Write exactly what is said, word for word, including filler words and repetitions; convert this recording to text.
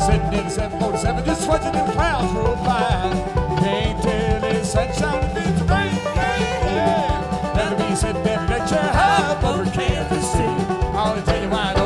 Sitting in the seven forty-seven, just watching them clouds roll by. Can't tell it's sunshine if it's rain, yeah, yeah. That'll be sitting in that chair high up over Kansas City. I'll tell you why.